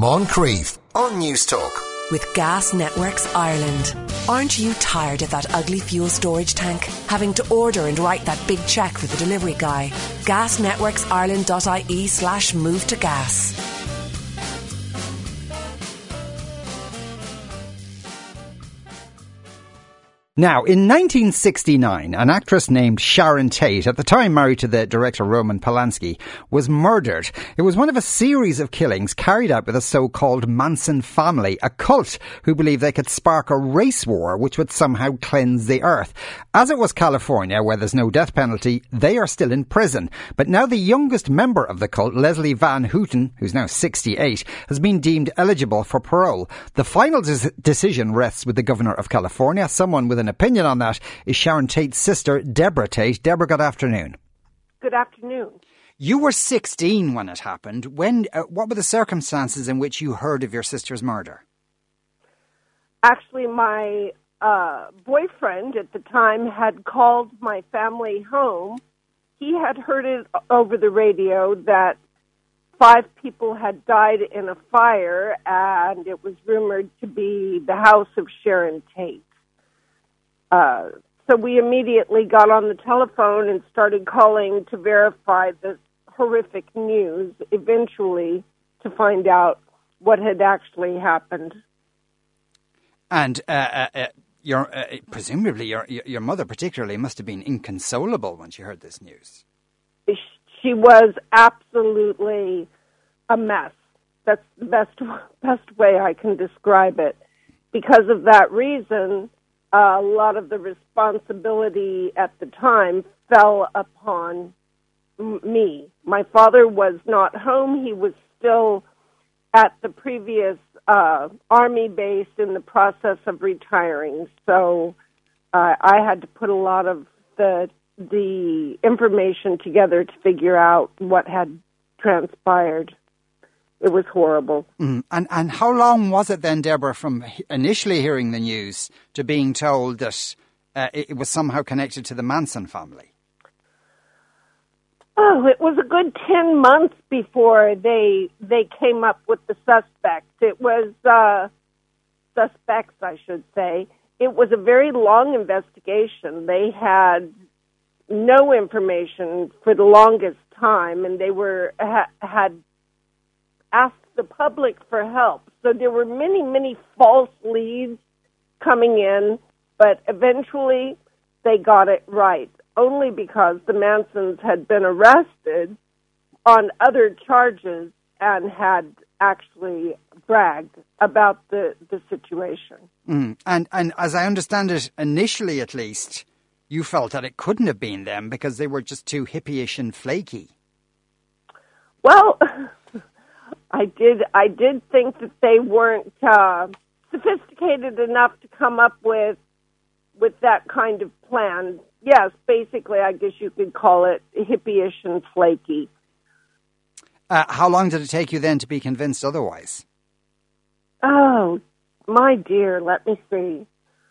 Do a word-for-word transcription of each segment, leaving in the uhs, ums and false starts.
Moncrief on News Talk. With Gas Networks Ireland. Aren't you tired of that ugly fuel storage tank? Having to order and write that big cheque for the delivery guy? gasnetworksireland.ie slash move to gas. Now, in nineteen sixty-nine, an actress named Sharon Tate, at the time married to the director Roman Polanski, was murdered. It was one of a series of killings carried out by the so-called Manson family, a cult who believed they could spark a race war which would somehow cleanse the earth. As it was California, where there's no death penalty, they are still in prison. But now the youngest member of the cult, Leslie Van Houten, who's now sixty-eight, has been deemed eligible for parole. The final des- decision rests with the governor of California. Someone with an opinion on that is Sharon Tate's sister, Deborah Tate. Deborah, good afternoon. Good afternoon. You were sixteen when it happened. When? Uh, what were the circumstances in which you heard of your sister's murder? Actually, my uh, boyfriend at the time had called my family home. He had heard it over the radio that five people had died in a fire, and it was rumored to be the house of Sharon Tate. Uh, so we immediately got on the telephone and started calling to verify this horrific news, eventually to find out what had actually happened. And uh, uh, uh, your uh, presumably your your mother particularly must have been inconsolable when she heard this news. She was absolutely a mess. That's the best best way I can describe it. Because of that reason, Uh, a lot of the responsibility at the time fell upon m- me. My father was not home. He was still at the previous uh, Army base in the process of retiring. So uh, I had to put a lot of the the information together to figure out what had transpired. It was horrible. Mm. And and how long was it then, Deborah, from initially hearing the news to being told that uh, it was somehow connected to the Manson family? Oh, it was a good ten months before they they came up with the suspects. It was uh, suspects, I should say. It was a very long investigation. They had no information for the longest time, and they were ha- had. asked the public for help. So there were many, many false leads coming in, but eventually they got it right, only because the Mansons had been arrested on other charges and had actually bragged about the, the situation. Mm. And, and as I understand it, initially at least, you felt that it couldn't have been them because they were just too hippie-ish and flaky. Well, I did. I did think that they weren't uh, sophisticated enough to come up with with that kind of plan. Yes, basically, I guess you could call it hippie-ish and flaky. Uh, how long did it take you then to be convinced otherwise? Oh, my dear, let me see.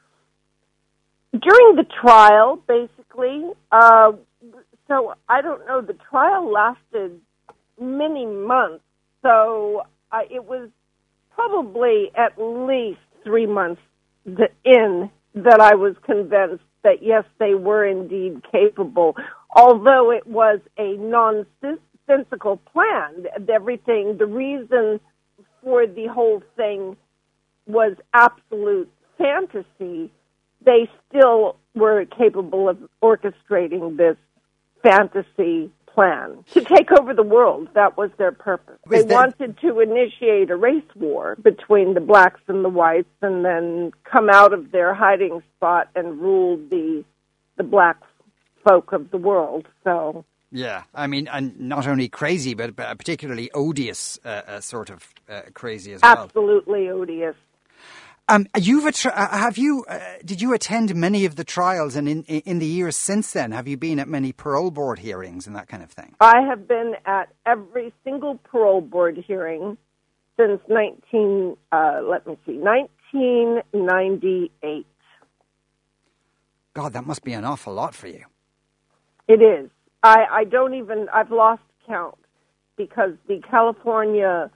During the trial, basically, uh, so I don't know. The trial lasted many months. So uh, it was probably at least three months in that I was convinced that, yes, they were indeed capable, although it was a nonsensical plan. Everything, the reason for the whole thing was absolute fantasy. They still were capable of orchestrating this fantasy plan to take over the world. That was their purpose. They that... wanted to initiate a race war between the blacks and the whites, and then come out of their hiding spot and rule the the black folk of the world. So yeah, I mean, and not only crazy, but, but particularly odious, uh, uh, sort of uh, crazy as well. Absolutely odious. Um, you've att- have you? Uh, did you attend many of the trials, and in in the years since then, have you been at many parole board hearings and that kind of thing? I have been at every single parole board hearing since nineteen. Uh, let me see, nineteen ninety-eight. God, that must be an awful lot for you. It is. I, I don't even. I've lost count because the California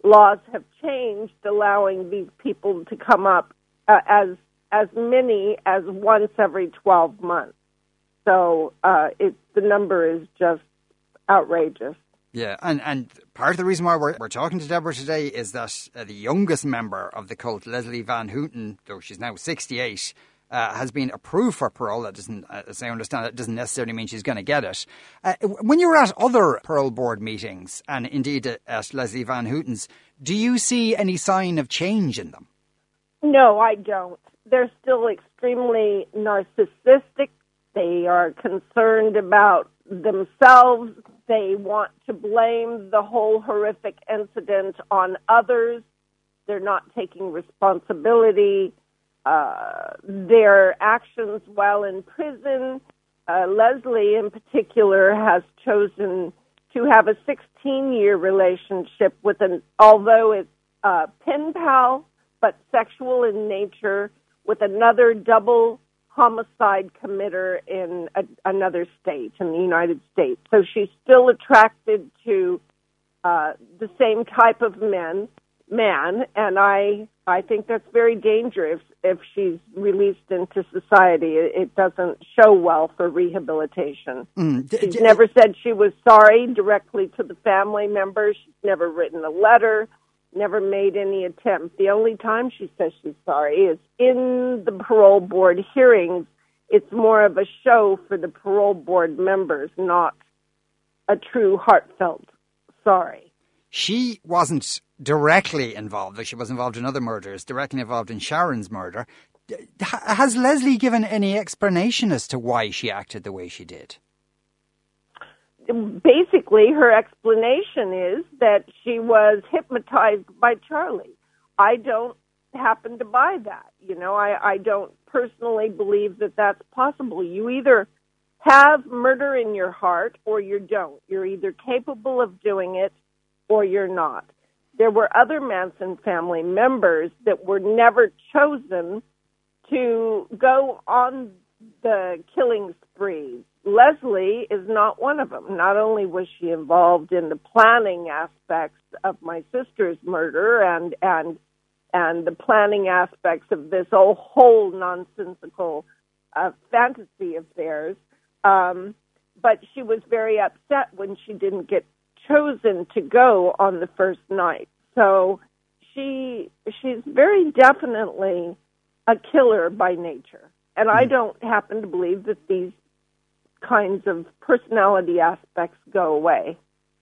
laws have changed, allowing these people to come up uh, as as many as once every twelve months. So uh, it, the number is just outrageous. Yeah, and, and part of the reason why we're, we're talking to Deborah today is that uh, the youngest member of the cult, Leslie Van Houten, though she's now sixty-eight, uh, has been approved for parole. That doesn't, uh, as I understand it, doesn't necessarily mean she's going to get it. Uh, when you were at other parole board meetings, and indeed at, at Leslie Van Houten's, do you see any sign of change in them? No, I don't. They're still extremely narcissistic. They are concerned about themselves. They want to blame the whole horrific incident on others. They're not taking responsibility. Uh, their actions while in prison, uh, Leslie in particular has chosen to have a sixteen-year relationship with an, although it's uh, pen pal, but sexual in nature, with another double homicide committer in a, another state, in the United States. So she's still attracted to uh, the same type of men, man, and I I think that's very dangerous if she's released into society. It, it doesn't show well for rehabilitation. Mm. D- she's d- never said she was sorry directly to the family members. She's never written a letter. Never made any attempt. The only time she says she's sorry is in the parole board hearings. It's more of a show for the parole board members, not a true heartfelt sorry. She wasn't directly involved, though she was involved in other murders, directly involved in Sharon's murder. Has Leslie given any explanation as to why she acted the way she did? Basically, her explanation is that she was hypnotized by Charlie. I don't happen to buy that. You know, I, I don't personally believe that that's possible. You either have murder in your heart or you don't. You're either capable of doing it or you're not. There were other Manson family members that were never chosen to go on the killing spree. Leslie is not one of them. Not only was she involved in the planning aspects of my sister's murder and and and the planning aspects of this whole, whole nonsensical uh, fantasy of theirs, um, but she was very upset when she didn't get chosen to go on the first night. So she she's very definitely a killer by nature. And I don't happen to believe that these kinds of personality aspects go away.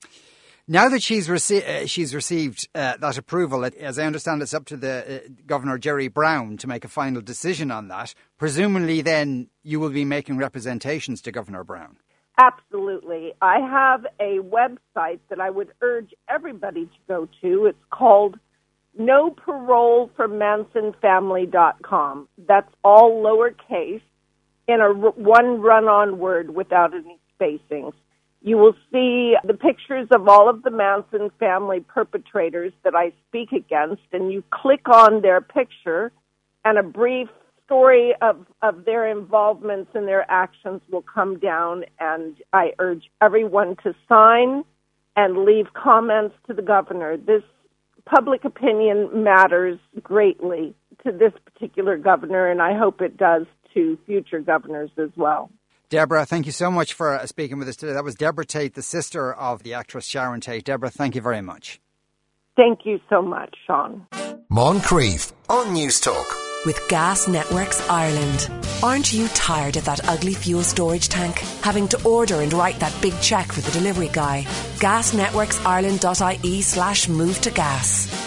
Now that she's, rece- uh, she's received uh, that approval, as I understand it's up to the uh, Governor Jerry Brown to make a final decision on that. Presumably then you will be making representations to Governor Brown. Absolutely. I have a website that I would urge everybody to go to. It's called no parole for manson family dot com. That's all lowercase in a r- one run-on word without any spacings. You will see the pictures of all of the Manson family perpetrators that I speak against, and you click on their picture, and a brief story of, of their involvements and their actions will come down, and I urge everyone to sign and leave comments to the governor. This public opinion matters greatly to this particular governor, and I hope it does to future governors as well. Deborah, thank you so much for speaking with us today. That was Deborah Tate, the sister of the actress Sharon Tate. Deborah, thank you very much. Thank you so much, Sean. Moncrief on News Talk. With Gas Networks Ireland. Aren't you tired of that ugly fuel storage tank? Having to order and write that big cheque for the delivery guy? gasnetworksireland.ie slash move to gas.